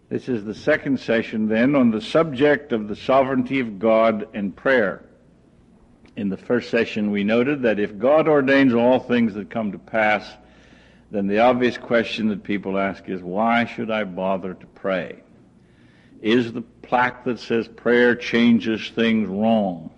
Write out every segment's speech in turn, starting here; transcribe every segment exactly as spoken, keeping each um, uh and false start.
This is the second session, then, on the subject of the sovereignty of God and prayer. In the first session, we noted that if God ordains all things that come to pass, then the obvious question that people ask is, why should I bother to pray? Is the plaque that says prayer changes things wrong?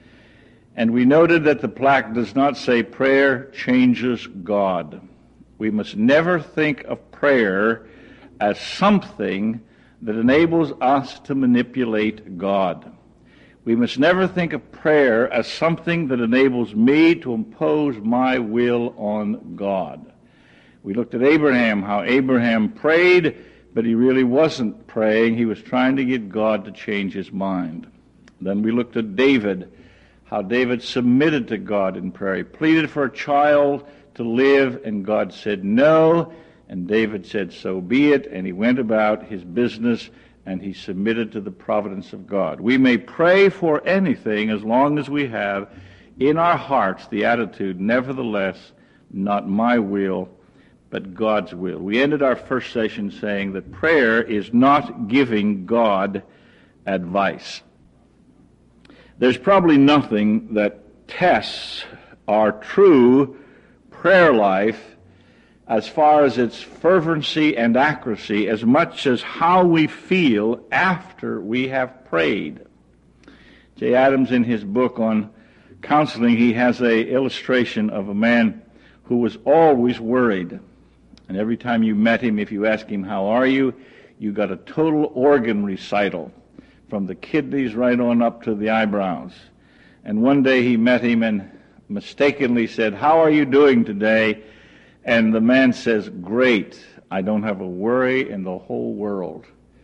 And we noted that the plaque does not say prayer changes God. We must never think of prayer as something that enables us to manipulate God. We must never think of prayer as something that enables me to impose my will on God. We looked at Abraham, how Abraham prayed, but he really wasn't praying. He was trying to get God to change his mind. Then we looked at David, how David submitted to God in prayer. He pleaded for a child to live, and God said no. And David said, so be it, and he went about his business, and he submitted to the providence of God. We may pray for anything as long as we have in our hearts the attitude, nevertheless, not my will, but God's will. We ended our first session saying that prayer is not giving God advice. There's probably nothing that tests our true prayer life as far as its fervency and accuracy, as much as how we feel after we have prayed. Jay Adams, in his book on counseling, he has an illustration of a man who was always worried. And every time you met him, if you asked him, how are you, you got a total organ recital, from the kidneys right on up to the eyebrows. And one day he met him and mistakenly said, how are you doing today? And the man says, great, I don't have a worry in the whole world.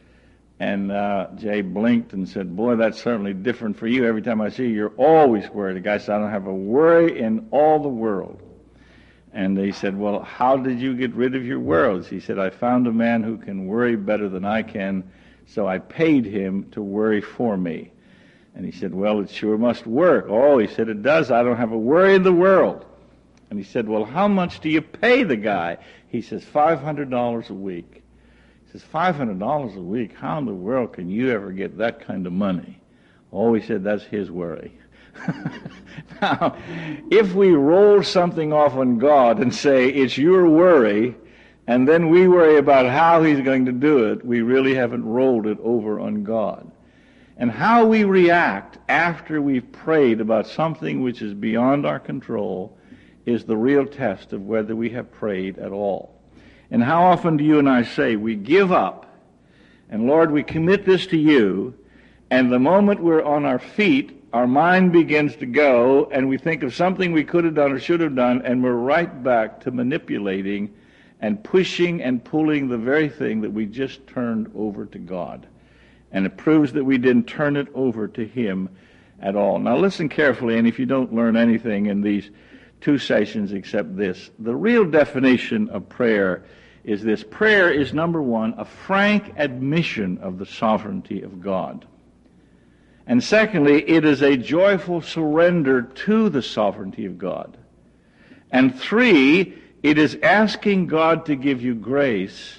And uh, Jay blinked and said, boy, that's certainly different for you. Every time I see you, you're always worried. The guy said, I don't have a worry in all the world. And he said, well, how did you get rid of your worries? He said, I found a man who can worry better than I can, so I paid him to worry for me. And he said, well, it sure must work. Oh, he said, it does. I don't have a worry in the world. And he said, well, how much do you pay the guy? He says, five hundred dollars a week. He says, five hundred dollars a week? How in the world can you ever get that kind of money? Oh, he said, that's his worry. Now, if we roll something off on God and say, it's your worry, and then we worry about how he's going to do it, we really haven't rolled it over on God. And how we react after we've prayed about something which is beyond our control is the real test of whether we have prayed at all. And how often do you and I say, we give up, and Lord, we commit this to you, and the moment we're on our feet, our mind begins to go, and we think of something we could have done or should have done, and we're right back to manipulating and pushing and pulling the very thing that we just turned over to God. And it proves that we didn't turn it over to him at all. Now listen carefully, and if you don't learn anything in these two sessions except this, the real definition of prayer is this. Prayer is, number one, a frank admission of the sovereignty of God. And secondly, it is a joyful surrender to the sovereignty of God. And three, it is asking God to give you grace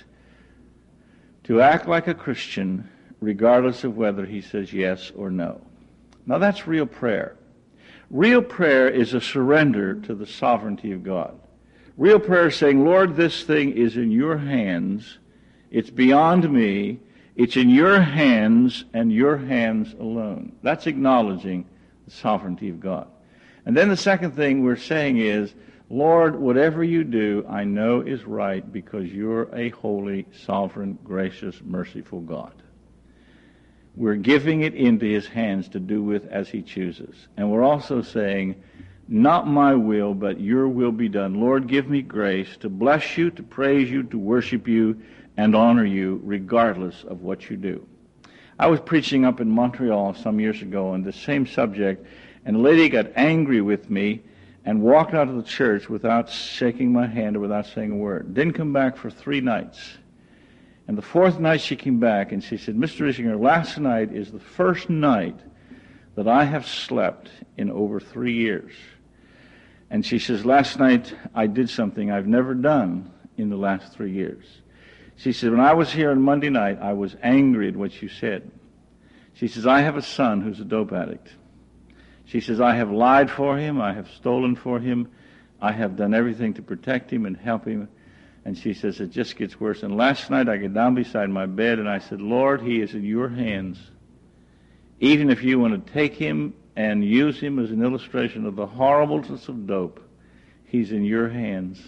to act like a Christian regardless of whether he says yes or no. Now that's real prayer. Real prayer is a surrender to the sovereignty of God. Real prayer is saying, Lord, this thing is in your hands. It's beyond me. It's in your hands and your hands alone. That's acknowledging the sovereignty of God. And then the second thing we're saying is, Lord, whatever you do, I know is right because you're a holy, sovereign, gracious, merciful God. We're giving it into his hands to do with as he chooses. And we're also saying, not my will, but your will be done. Lord, give me grace to bless you, to praise you, to worship you, and honor you regardless of what you do. I was preaching up in Montreal some years ago on the same subject, and a lady got angry with me and walked out of the church without shaking my hand or without saying a word. Didn't come back for three nights. And the fourth night she came back and she said, Mister Ischinger, last night is the first night that I have slept in over three years. And she says, last night I did something I've never done in the last three years. She said, when I was here on Monday night, I was angry at what you said. She says, I have a son who's a dope addict. She says, I have lied for him. I have stolen for him. I have done everything to protect him and help him. And she says, it just gets worse. And last night I got down beside my bed and I said, Lord, he is in your hands. Even if you want to take him and use him as an illustration of the horribleness of dope, he's in your hands.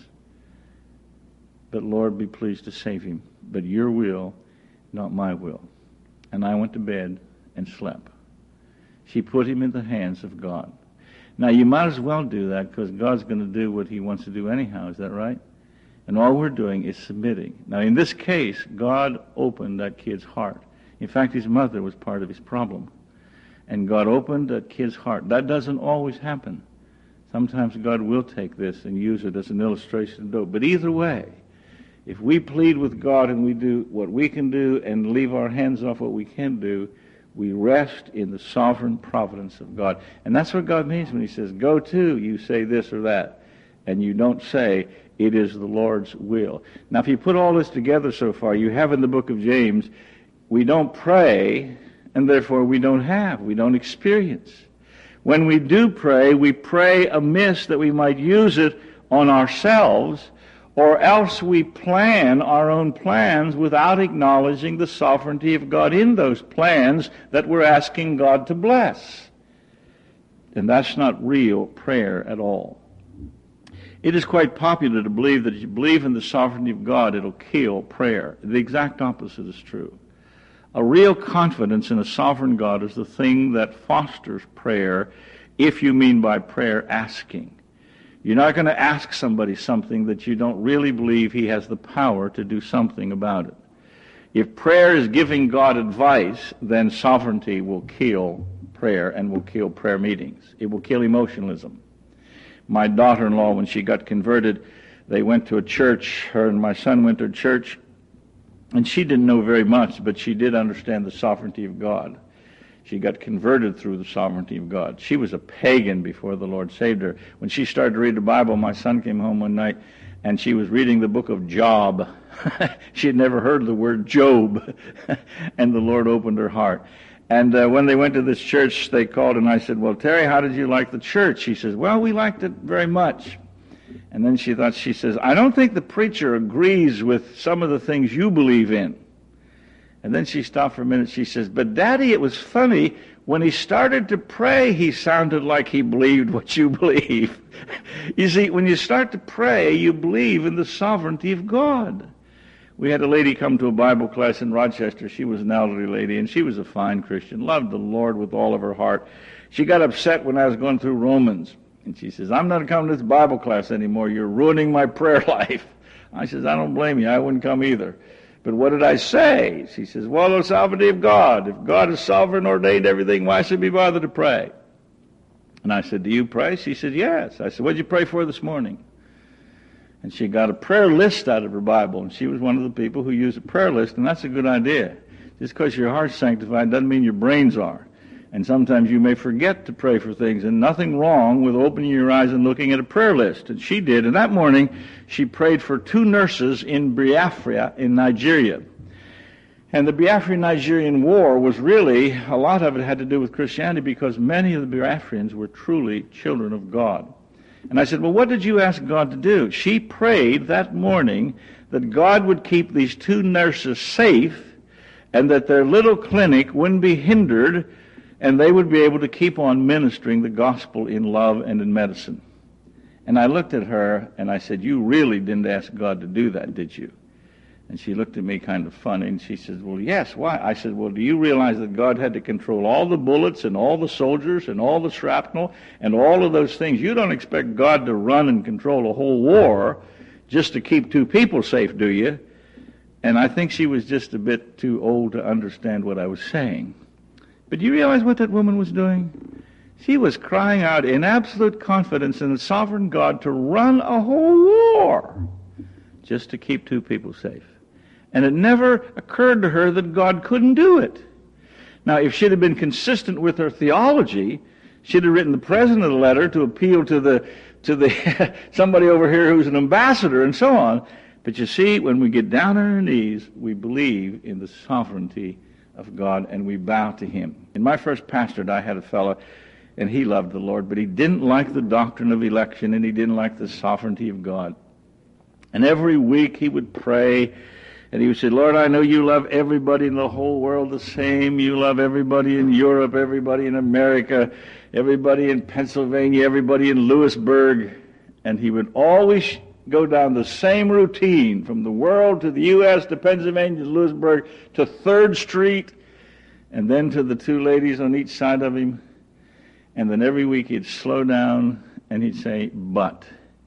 But Lord, be pleased to save him. But your will, not my will. And I went to bed and slept. She put him in the hands of God. Now, you might as well do that because God's going to do what he wants to do anyhow. Is that right? And all we're doing is submitting. Now, in this case, God opened that kid's heart. In fact, his mother was part of his problem. And God opened that kid's heart. That doesn't always happen. Sometimes God will take this and use it as an illustration of dope. But either way, if we plead with God and we do what we can do and leave our hands off what we can do, we rest in the sovereign providence of God. And that's what God means when he says, go to, you say this or that. And you don't say, it is the Lord's will. Now, if you put all this together so far, you have in the book of James, we don't pray, and therefore we don't have, we don't experience. When we do pray, we pray amiss that we might use it on ourselves, or else we plan our own plans without acknowledging the sovereignty of God in those plans that we're asking God to bless. And that's not real prayer at all. It is quite popular to believe that if you believe in the sovereignty of God, it'll kill prayer. The exact opposite is true. A real confidence in a sovereign God is the thing that fosters prayer, if you mean by prayer asking. You're not going to ask somebody something that you don't really believe he has the power to do something about it. If prayer is giving God advice, then sovereignty will kill prayer and will kill prayer meetings. It will kill emotionalism. My daughter-in-law, when she got converted, they went to a church, her and my son went to a church, and she didn't know very much, but she did understand the sovereignty of God. She got converted through the sovereignty of God. She was a pagan before the Lord saved her. When she started to read the Bible, my son came home one night, and she was reading the book of Job. She had never heard the word Job, and the Lord opened her heart. And uh, when they went to this church, they called, and I said, well, Terry, how did you like the church? She says, well, we liked it very much. And then she thought, she says, I don't think the preacher agrees with some of the things you believe in. And then she stopped for a minute. She says, but Daddy, it was funny. When he started to pray, he sounded like he believed what you believe. You see, when you start to pray, you believe in the sovereignty of God. We had a lady come to a Bible class in Rochester. She was an elderly lady, and she was a fine Christian, loved the Lord with all of her heart. She got upset when I was going through Romans. And she says, I'm not coming to this Bible class anymore. You're ruining my prayer life. I says, I don't blame you. I wouldn't come either. But what did I say? She says, well, the sovereignty of God. If God is sovereign, ordained everything, why should we bother to pray? And I said, do you pray? She said, yes. I said, what did you pray for this morning? And she got a prayer list out of her Bible, and she was one of the people who used a prayer list, and that's a good idea. Just because your heart's sanctified doesn't mean your brains are. And sometimes you may forget to pray for things, and nothing wrong with opening your eyes and looking at a prayer list. And she did. And that morning, she prayed for two nurses in Biafra in Nigeria. And the Biafran-Nigerian War was really, a lot of it had to do with Christianity because many of the Biafrans were truly children of God. And I said, well, what did you ask God to do? She prayed that morning that God would keep these two nurses safe and that their little clinic wouldn't be hindered and they would be able to keep on ministering the gospel in love and in medicine. And I looked at her and I said, you really didn't ask God to do that, did you? And she looked at me kind of funny, and she says, well, yes, why? I said, well, do you realize that God had to control all the bullets and all the soldiers and all the shrapnel and all of those things? You don't expect God to run and control a whole war just to keep two people safe, do you? And I think she was just a bit too old to understand what I was saying. But do you realize what that woman was doing? She was crying out in absolute confidence in the sovereign God to run a whole war just to keep two people safe. And it never occurred to her that God couldn't do it. Now, if she'd have been consistent with her theology, she'd have written the president a letter to appeal to the to the somebody over here who's an ambassador and so on. But you see, when we get down on our knees, we believe in the sovereignty of God, and we bow to him. In my first pastorate, I had a fellow, and he loved the Lord, but he didn't like the doctrine of election, and he didn't like the sovereignty of God. And every week he would pray, and he would say, Lord, I know you love everybody in the whole world the same. You love everybody in Europe, everybody in America, everybody in Pennsylvania, everybody in Lewisburg. And he would always go down the same routine from the world to the U S to Pennsylvania to Lewisburg to third Street, and then to the two ladies on each side of him. And then every week he'd slow down and he'd say, but.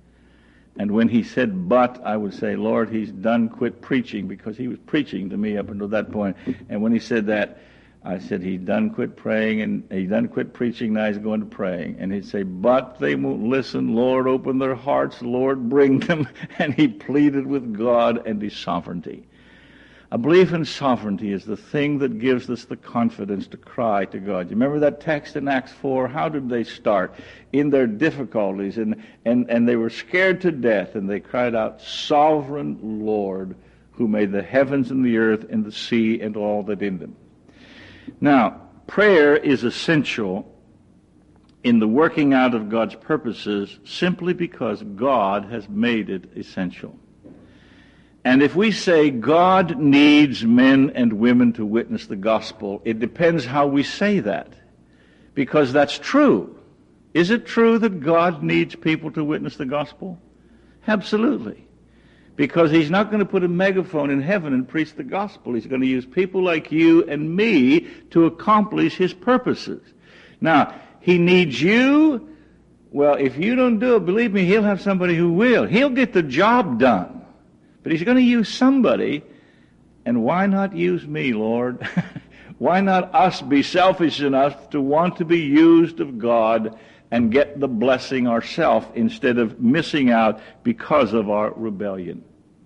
And when he said but, I would say, Lord, he's done quit preaching, because he was preaching to me up until that point. And when he said that, I said, he's done quit praying, and he's done quit preaching, now he's going to praying. And he'd say, but they won't listen. Lord, open their hearts. Lord, bring them. And he pleaded with God and his sovereignty. A belief in sovereignty is the thing that gives us the confidence to cry to God. You remember that text in Acts four? How did they start? In their difficulties, and, and, and they were scared to death, and they cried out, Sovereign Lord, who made the heavens and the earth and the sea and all that in them. Now, prayer is essential in the working out of God's purposes simply because God has made it essential. And if we say God needs men and women to witness the gospel, it depends how we say that, because that's true. Is it true that God needs people to witness the gospel? Absolutely. Because he's not going to put a megaphone in heaven and preach the gospel. He's going to use people like you and me to accomplish his purposes. Now, he needs you. Well, if you don't do it, believe me, he'll have somebody who will. He'll get the job done. But he's going to use somebody, and why not use me, Lord? Why not us be selfish enough to want to be used of God and get the blessing ourselves instead of missing out because of our rebellion?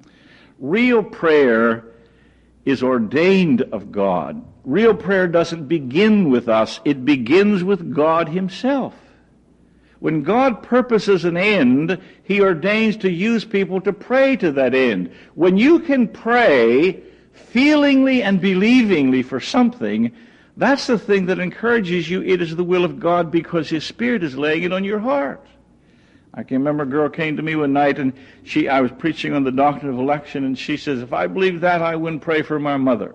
Real prayer is ordained of God. Real prayer doesn't begin with us. It begins with God himself. When God purposes an end, he ordains to use people to pray to that end. When you can pray feelingly and believingly for something, that's the thing that encourages you. It is the will of God because his Spirit is laying it on your heart. I can remember a girl came to me one night, and she I was preaching on the doctrine of election, and she says, if I believed that, I wouldn't pray for my mother.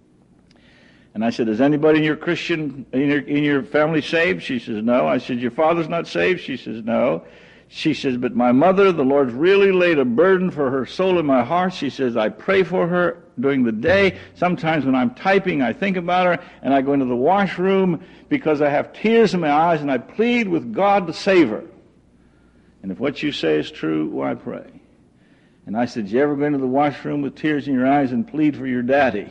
And I said, is anybody in your Christian, in your, in your family saved? She says, no. I said, your father's not saved? She says, no. She says, but my mother, the Lord's really laid a burden for her soul in my heart. She says, I pray for her during the day. Sometimes when I'm typing, I think about her, and I go into the washroom because I have tears in my eyes, and I plead with God to save her. And if what you say is true, why pray? And I said, you ever go into the washroom with tears in your eyes and plead for your daddy?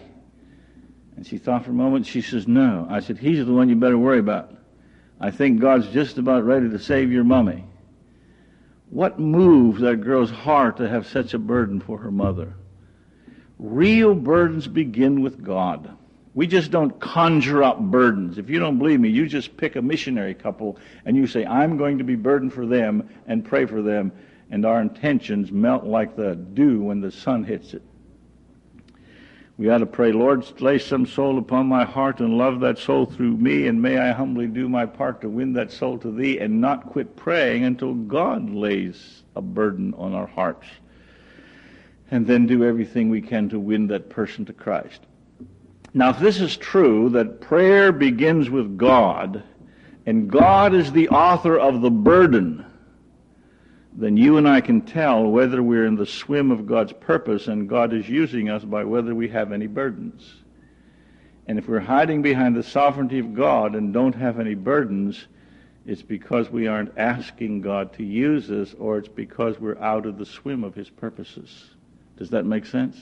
And she thought for a moment. She says, no. I said, he's the one you better worry about. I think God's just about ready to save your mommy. What moves that girl's heart to have such a burden for her mother? Real burdens begin with God. We just don't conjure up burdens. If you don't believe me, you just pick a missionary couple and you say, I'm going to be burdened for them, and pray for them, and our intentions melt like the dew when the sun hits it. We ought to pray, Lord, lay some soul upon my heart and love that soul through me, and may I humbly do my part to win that soul to thee, and not quit praying until God lays a burden on our hearts. And then do everything we can to win that person to Christ. Now, if this is true, that prayer begins with God, and God is the author of the burden, then you and I can tell whether we're in the swim of God's purpose and God is using us by whether we have any burdens. And if we're hiding behind the sovereignty of God and don't have any burdens, it's because we aren't asking God to use us, or it's because we're out of the swim of his purposes. Does that make sense?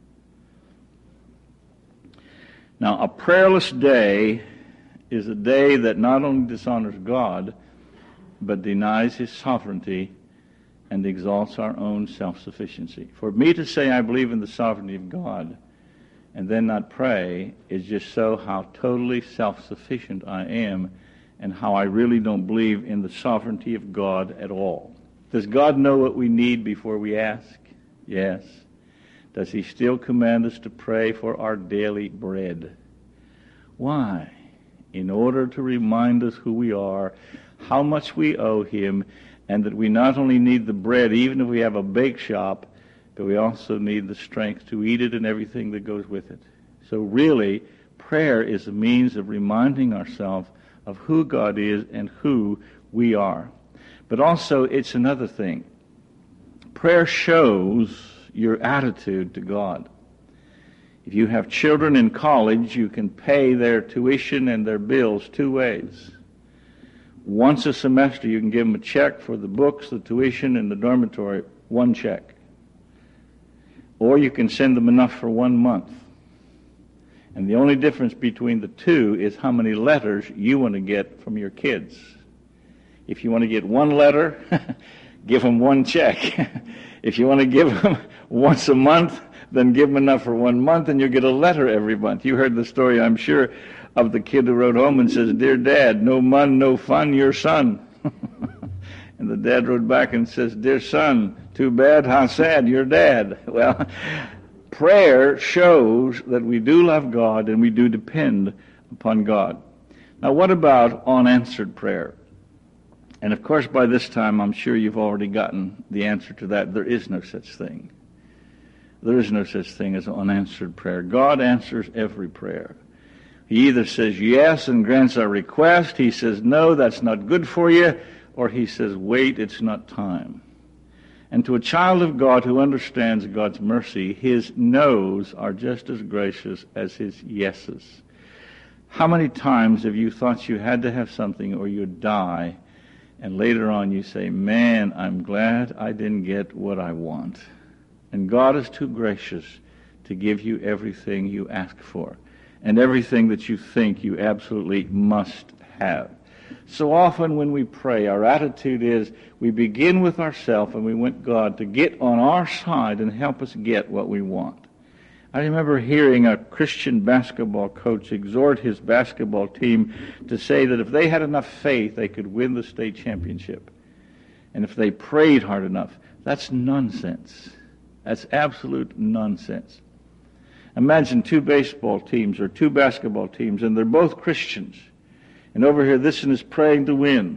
Now, a prayerless day is a day that not only dishonors God, but denies his sovereignty and exalts our own self-sufficiency. For me to say I believe in the sovereignty of God and then not pray is just so how totally self-sufficient I am, and how I really don't believe in the sovereignty of God at all. Does God know what we need before we ask? Yes. does he still command us to pray for our daily bread. Why? In order to remind us who we are, how much we owe him, and that we not only need the bread, even if we have a bake shop, but we also need the strength to eat it and everything that goes with it. So really, prayer is a means of reminding ourselves of who God is and who we are. But also, it's another thing. Prayer shows your attitude to God. If you have children in college, you can pay their tuition and their bills two ways. Once a semester, you can give them a check for the books, the tuition, and the dormitory, one check. Or you can send them enough for one month. And the only difference between the two is how many letters you want to get from your kids. If you want to get one letter, give them one check. If you want to give them once a month, then give them enough for one month, and you'll get a letter every month. You heard the story, I'm sure, of the kid who wrote home and says, "Dear Dad, no mun, no fun, your son." And the dad wrote back and says, "Dear son, too bad, how sad, your dad." Well, prayer shows that we do love God and we do depend upon God. Now, what about unanswered prayer? And of course, by this time, I'm sure you've already gotten the answer to that. There is no such thing. There is no such thing as unanswered prayer. God answers every prayer. He either says yes and grants our request, he says no, that's not good for you, or he says wait, it's not time. And to a child of God who understands God's mercy, his no's are just as gracious as his yeses. How many times have you thought you had to have something or you'd die, and later on you say, "Man, I'm glad I didn't get what I want." And God is too gracious to give you everything you ask for and everything that you think you absolutely must have. So often when we pray, our attitude is we begin with ourselves and we want God to get on our side and help us get what we want. I remember hearing a Christian basketball coach exhort his basketball team to say that if they had enough faith, they could win the state championship. And if they prayed hard enough. That's nonsense. That's absolute nonsense. Imagine two baseball teams or two basketball teams, and they're both Christians. And over here, this one is praying to win.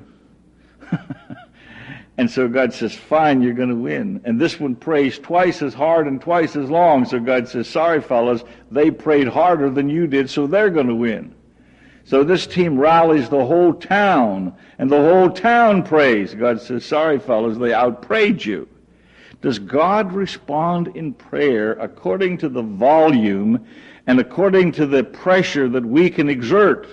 And so God says, fine, you're going to win. And this one prays twice as hard and twice as long. So God says, sorry, fellas, they prayed harder than you did, so they're going to win. So this team rallies the whole town, and the whole town prays. God says, sorry, fellas, they outprayed you. Does God respond in prayer according to the volume and according to the pressure that we can exert?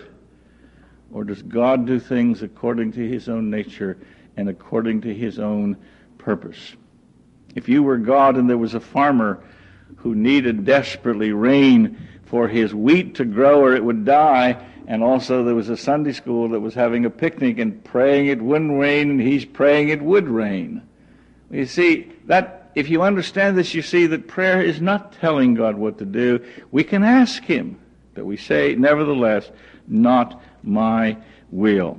Or does God do things according to his own nature and according to his own purpose? If you were God and there was a farmer who needed desperately rain for his wheat to grow or it would die, and also there was a Sunday school that was having a picnic and praying it wouldn't rain, and he's praying it would rain. You see, that if you understand this, you see that prayer is not telling God what to do. We can ask him, but we say, nevertheless, not my will.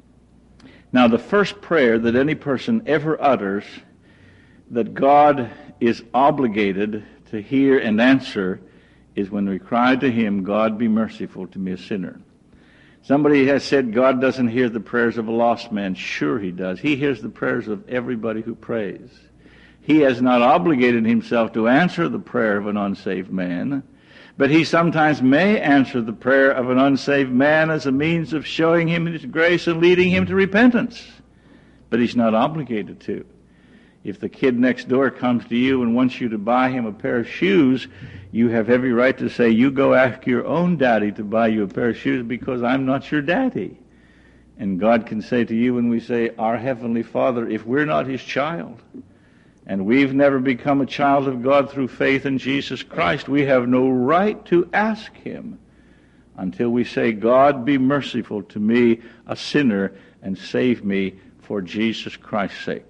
Now, the first prayer that any person ever utters that God is obligated to hear and answer is when we cry to him, God, be merciful to me, a sinner. Somebody has said God doesn't hear the prayers of a lost man. Sure he does. He hears the prayers of everybody who prays. He has not obligated himself to answer the prayer of an unsaved man, but he sometimes may answer the prayer of an unsaved man as a means of showing him his grace and leading him to repentance. But he's not obligated to. If the kid next door comes to you and wants you to buy him a pair of shoes, you have every right to say, you go ask your own daddy to buy you a pair of shoes because I'm not your daddy. And God can say to you when we say, our Heavenly Father, if we're not his child, and we've never become a child of God through faith in Jesus Christ, we have no right to ask him until we say, God, be merciful to me, a sinner, and save me for Jesus Christ's sake.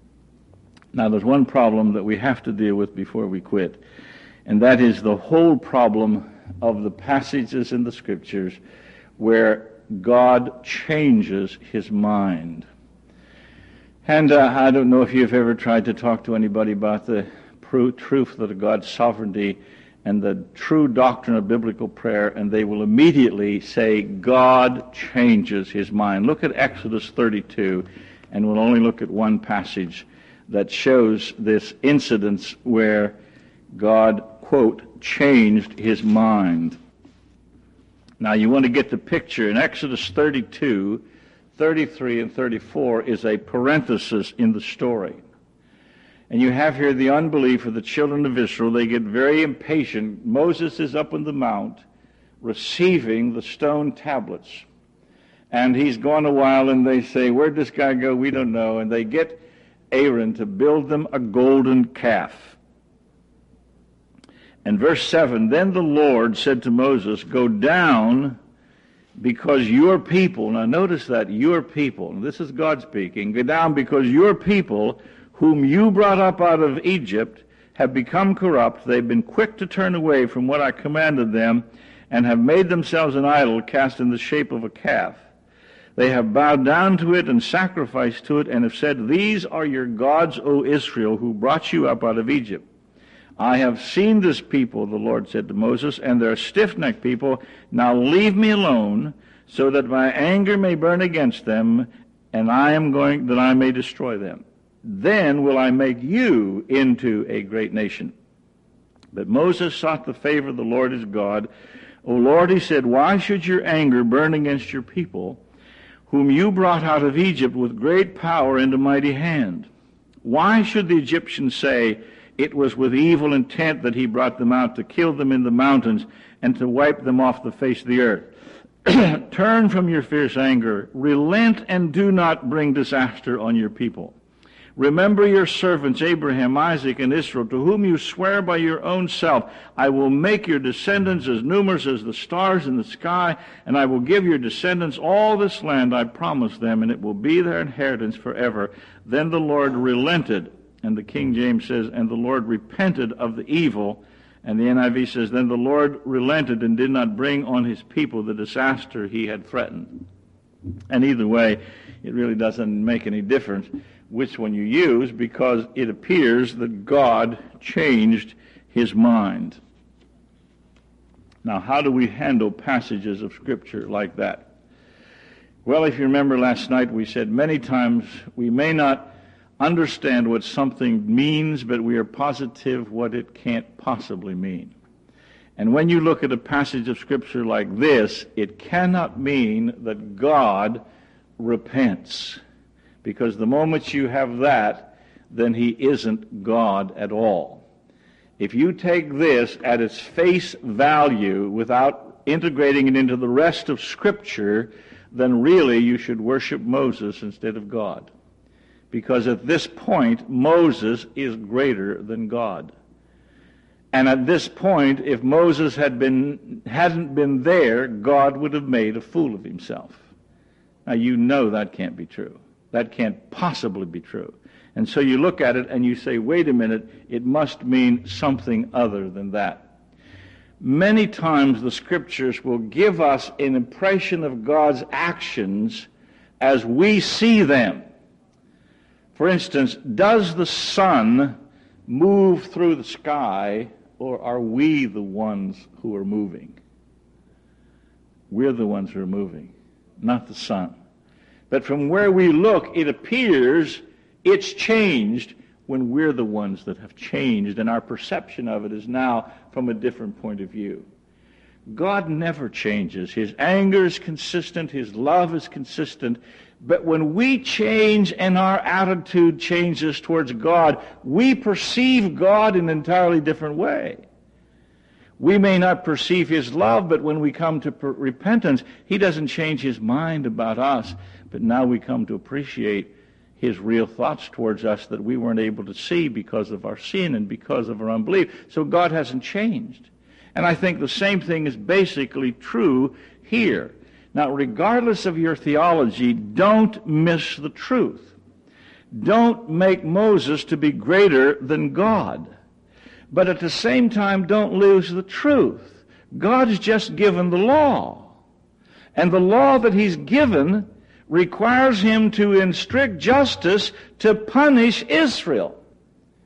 Now, there's one problem that we have to deal with before we quit, and that is the whole problem of the passages in the Scriptures where God changes his mind. And uh, I don't know if you've ever tried to talk to anybody about the truth, truth of God's sovereignty and the true doctrine of biblical prayer, and they will immediately say, God changes his mind. Look at Exodus thirty-two, and we'll only look at one passage that shows this incident where God, quote, changed his mind. Now you want to get the picture. In Exodus thirty-two, thirty-three, and thirty-four is a parenthesis in the story. And you have here the unbelief of the children of Israel. They get very impatient. Moses is up on the mount receiving the stone tablets. And he's gone a while, and they say, where'd this guy go? We don't know. And they get Aaron to build them a golden calf. And verse seven, then the Lord said to Moses, go down, because your people, now notice that, your people, this is God speaking, go down because your people, whom you brought up out of Egypt, have become corrupt. They've been quick to turn away from what I commanded them, and have made themselves an idol cast in the shape of a calf. They have bowed down to it and sacrificed to it, and have said, these are your gods, O Israel, who brought you up out of Egypt. I have seen this people, the Lord said to Moses, and they're stiff-necked people. Now leave me alone, so that my anger may burn against them, and I am going that I may destroy them. Then will I make you into a great nation. But Moses sought the favor of the Lord his God. O Lord, he said, why should your anger burn against your people, whom you brought out of Egypt with great power and a mighty hand? Why should the Egyptians say, it was with evil intent that he brought them out, to kill them in the mountains and to wipe them off the face of the earth? Turn from your fierce anger, relent, and do not bring disaster on your people. Remember your servants Abraham, Isaac, and Israel, to whom you swear by your own self, I will make your descendants as numerous as the stars in the sky, and I will give your descendants all this land I promised them, and it will be their inheritance forever. Then the Lord relented, and the King James says, and the Lord repented of the evil, and the N I V says, then the Lord relented and did not bring on his people the disaster he had threatened. And either way, it really doesn't make any difference which one you use, because it appears that God changed his mind. Now, how do we handle passages of Scripture like that? Well, if you remember last night, we said many times we may not understand what something means, but we are positive what it can't possibly mean. And when you look at a passage of Scripture like this, it cannot mean that God repents. Because the moment you have that, then he isn't God at all. If you take this at its face value without integrating it into the rest of Scripture, then really you should worship Moses instead of God. Because at this point, Moses is greater than God. And at this point, if Moses had been, hadn't been there, God would have made a fool of himself. Now you know that can't be true. That can't possibly be true. And so you look at it and you say, wait a minute, it must mean something other than that. Many times the Scriptures will give us an impression of God's actions as we see them. For instance, does the sun move through the sky, or are we the ones who are moving? We're the ones who are moving, not the sun. But from where we look, it appears it's changed when we're the ones that have changed, and our perception of it is now from a different point of view. God never changes. His anger is consistent. His love is consistent. But when we change and our attitude changes towards God, we perceive God in an entirely different way. We may not perceive his love, but when we come to per- repentance, he doesn't change his mind about us. But now we come to appreciate his real thoughts towards us that we weren't able to see because of our sin and because of our unbelief. So God hasn't changed. And I think the same thing is basically true here. Now, regardless of your theology, don't miss the truth. Don't make Moses to be greater than God. But at the same time, don't lose the truth. God's just given the law. And the law that he's given requires him to, in strict justice, to punish Israel.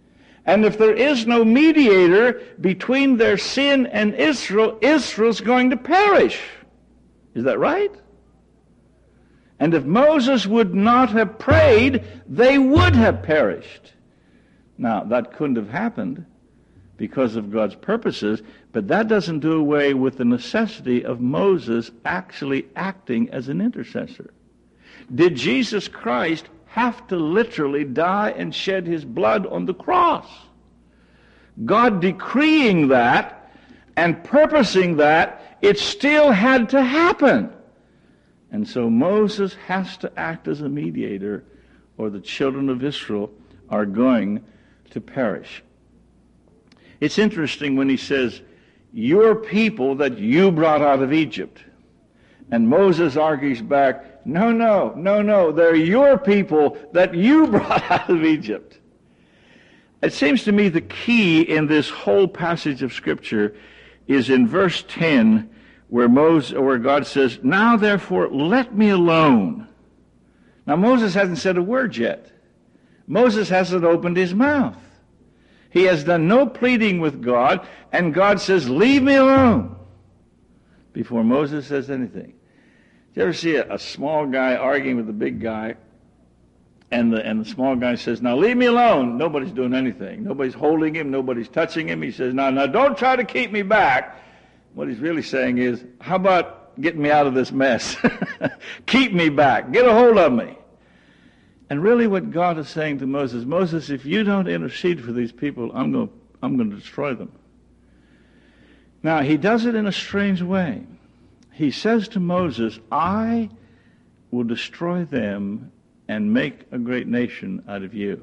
And if there is no mediator between their sin and Israel, Israel's going to perish. Is that right? And if Moses would not have prayed, they would have perished. Now, that couldn't have happened because of God's purposes, but that doesn't do away with the necessity of Moses actually acting as an intercessor. Did Jesus Christ have to literally die and shed his blood on the cross? God decreeing that and purposing that, it still had to happen. And so Moses has to act as a mediator, or the children of Israel are going to perish. It's interesting when he says, your people that you brought out of Egypt. And Moses argues back, no, no, no, no, they're your people that you brought out of Egypt. It seems to me the key in this whole passage of Scripture is in verse ten, where Moses, or where God says, now therefore let me alone. Now Moses hasn't said a word yet. Moses hasn't opened his mouth. He has done no pleading with God, and God says, leave me alone, before Moses says anything. Did you ever see a, a small guy arguing with a big guy, and the, and the small guy says, now leave me alone. Nobody's doing anything. Nobody's holding him. Nobody's touching him. He says, now, now don't try to keep me back. What he's really saying is, how about getting me out of this mess? Keep me back. Get a hold of me. And really what God is saying to Moses, Moses, if you don't intercede for these people, I'm going, I'm going to destroy them. Now, he does it in a strange way. He says to Moses, I will destroy them and make a great nation out of you.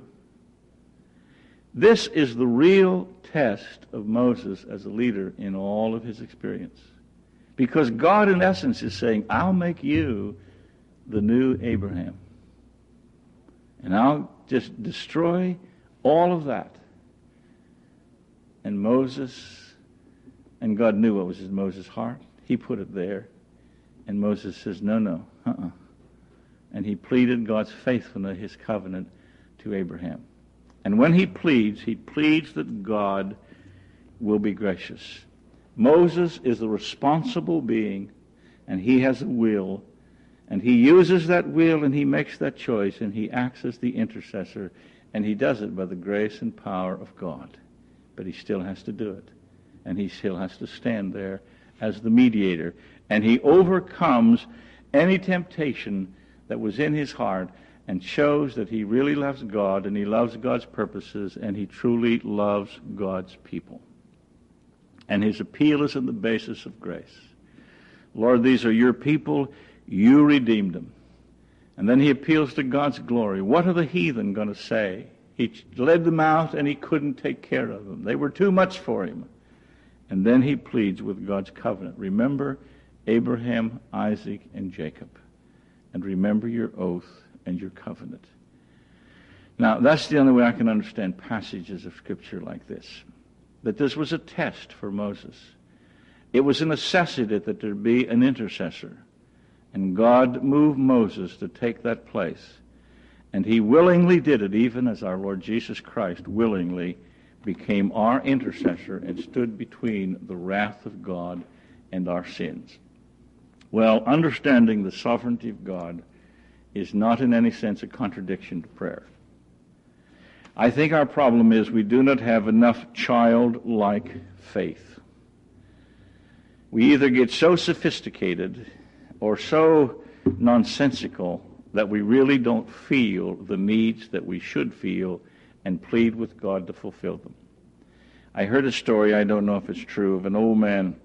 This is the real test of Moses as a leader in all of his experience. Because God, in essence, is saying, I'll make you the new Abraham. And I'll just destroy all of that. And Moses, and God knew what was in Moses' heart. He put it there. And Moses says, no, no, uh-uh. And he pleaded God's faithfulness, his covenant to Abraham. And when he pleads, he pleads that God will be gracious. Moses is the responsible being, and he has a will, and he uses that will and he makes that choice, and he acts as the intercessor, and he does it by the grace and power of God. But he still has to do it, and he still has to stand there as the mediator, and he overcomes any temptation that was in his heart and shows that he really loves God, and he loves God's purposes, and he truly loves God's people. And his appeal is on the basis of grace. Lord, these are your people. You redeemed them. And then he appeals to God's glory. What are the heathen going to say? He led them out and he couldn't take care of them. They were too much for him. And then he pleads with God's covenant. Remember Abraham, Isaac, and Jacob. And remember your oath and your covenant. Now, that's the only way I can understand passages of Scripture like this. That this was a test for Moses. It was a necessity that there be an intercessor. And God moved Moses to take that place. And he willingly did it, even as our Lord Jesus Christ willingly became our intercessor and stood between the wrath of God and our sins. Well, understanding the sovereignty of God is not in any sense a contradiction to prayer. I think our problem is we do not have enough childlike faith. We either get so sophisticated or so nonsensical that we really don't feel the needs that we should feel and plead with God to fulfill them. I heard a story, I don't know if it's true, of an old man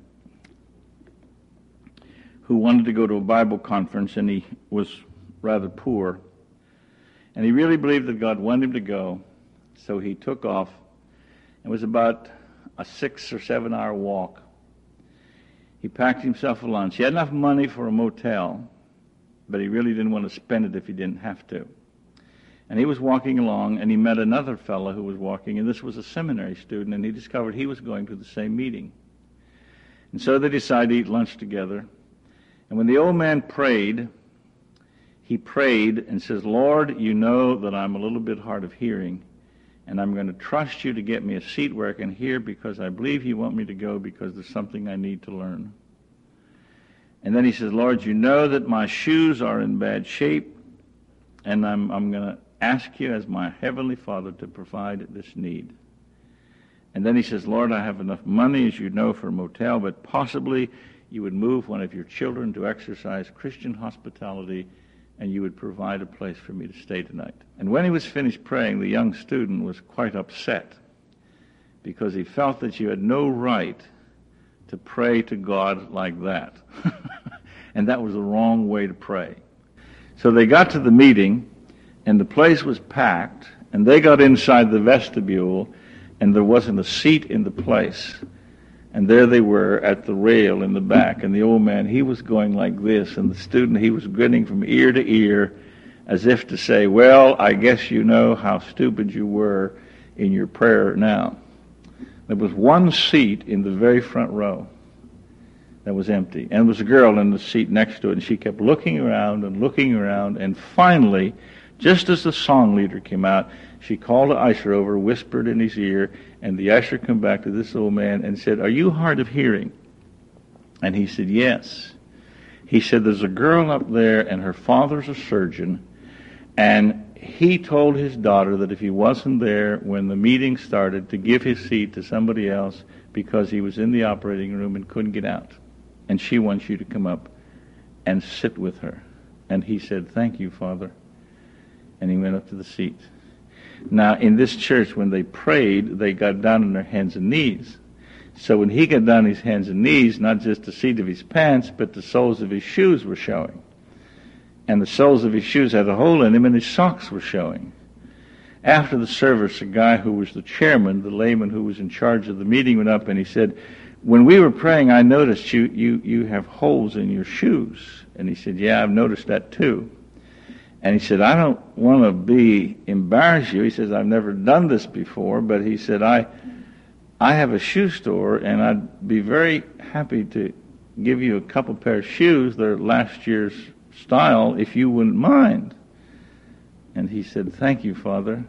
who wanted to go to a Bible conference, and he was rather poor. And he really believed that God wanted him to go, so he took off. It was about a six or seven hour walk. He packed himself a lunch. He had enough money for a motel, but he really didn't want to spend it if he didn't have to. And he was walking along, and he met another fellow who was walking, and this was a seminary student, and he discovered he was going to the same meeting. And so they decided to eat lunch together. And when the old man prayed, he prayed and says, Lord, you know that I'm a little bit hard of hearing, and I'm going to trust you to get me a seat where I can hear, because I believe you want me to go because there's something I need to learn. And then he says, Lord, you know that my shoes are in bad shape, and I'm, I'm going to ask you as my Heavenly Father to provide this need. And then he says, Lord, I have enough money, as you know, for a motel, but possibly you would move one of your children to exercise Christian hospitality, and you would provide a place for me to stay tonight. And when he was finished praying, the young student was quite upset, because he felt that you had no right to pray to God like that. And that was the wrong way to pray. So they got to the meeting, and the place was packed, and they got inside the vestibule, and there wasn't a seat in the place. And there they were at the rail in the back, and the old man, he was going like this, and the student, he was grinning from ear to ear, as if to say, well, I guess you know how stupid you were in your prayer now. There was one seat in the very front row that was empty, and there was a girl in the seat next to it, and she kept looking around and looking around, and finally, just as the song leader came out, she called the usher over, whispered in his ear, and the usher came back to this old man and said, are you hard of hearing? And he said, yes. He said, there's a girl up there, and her father's a surgeon, and he told his daughter that if he wasn't there when the meeting started, to give his seat to somebody else because he was in the operating room and couldn't get out. And she wants you to come up and sit with her. And he said, thank you, Father. And he went up to the seat. Now, in this church, when they prayed, they got down on their hands and knees. So when he got down on his hands and knees, not just the seat of his pants, but the soles of his shoes were showing. And the soles of his shoes had a hole in them, and his socks were showing. After the service, a guy who was the chairman, the layman who was in charge of the meeting, went up and he said, when we were praying, I noticed you, you, you have holes in your shoes. And he said, yeah, I've noticed that too. And he said, I don't want to be embarrass you. He says, I've never done this before, but he said, I I have a shoe store, and I'd be very happy to give you a couple pair of shoes. They're last year's style, if you wouldn't mind. And he said, thank you, Father.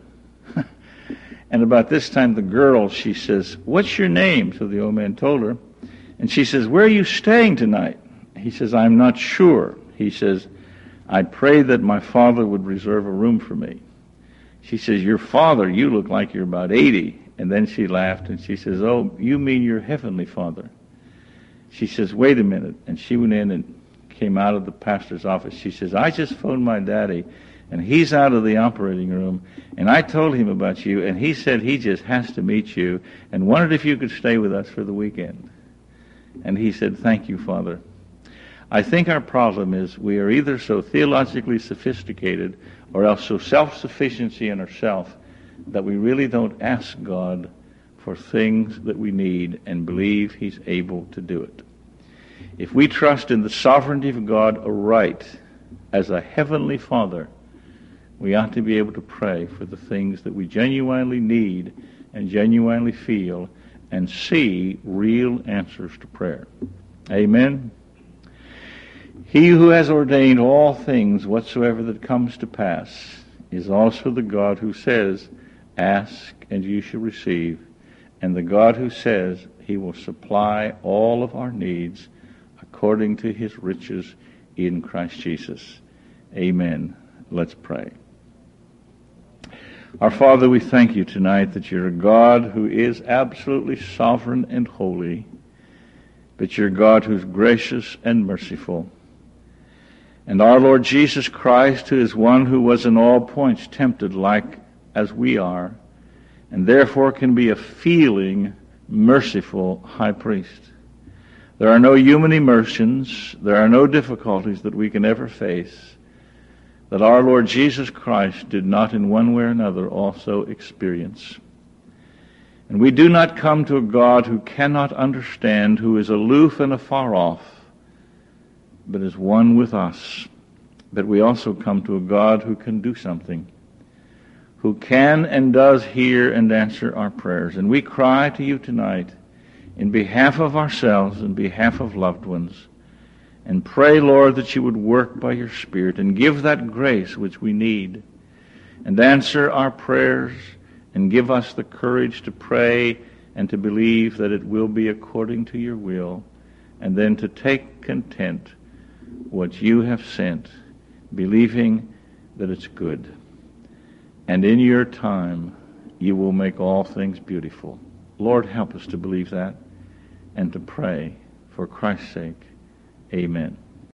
And about this time, the girl, she says, what's your name? So the old man told her. And she says, where are you staying tonight? He says, I'm not sure. He says, I prayed that my father would reserve a room for me. She says, your father, you look like you're about eighty. And then she laughed and she says, oh, you mean your heavenly Father. She says, wait a minute. And she went in and came out of the pastor's office. She says, I just phoned my daddy, and he's out of the operating room, and I told him about you, and he said he just has to meet you and wondered if you could stay with us for the weekend. And he said, thank you, Father. I think our problem is we are either so theologically sophisticated or else so self-sufficiency in ourselves that we really don't ask God for things that we need and believe he's able to do it. If we trust in the sovereignty of God aright as a heavenly Father, we ought to be able to pray for the things that we genuinely need and genuinely feel and see real answers to prayer. Amen. He who has ordained all things whatsoever that comes to pass is also the God who says, ask and you shall receive, and the God who says he will supply all of our needs according to his riches in Christ Jesus. Amen. Let's pray. Our Father, we thank you tonight that you're a God who is absolutely sovereign and holy, but you're a God who's gracious and merciful. And our Lord Jesus Christ, who is one who was in all points tempted like as we are, and therefore can be a feeling, merciful high priest. There are no human emotions, there are no difficulties that we can ever face that our Lord Jesus Christ did not in one way or another also experience. And we do not come to a God who cannot understand, who is aloof and afar off, but is one with us. But we also come to a God who can do something, who can and does hear and answer our prayers. And we cry to you tonight in behalf of ourselves and behalf of loved ones, and pray, Lord, that you would work by your Spirit and give that grace which we need, and answer our prayers and give us the courage to pray and to believe that it will be according to your will, and then to take content what you have sent, believing that it's good. And in your time, you will make all things beautiful. Lord, help us to believe that and to pray for Christ's sake. Amen.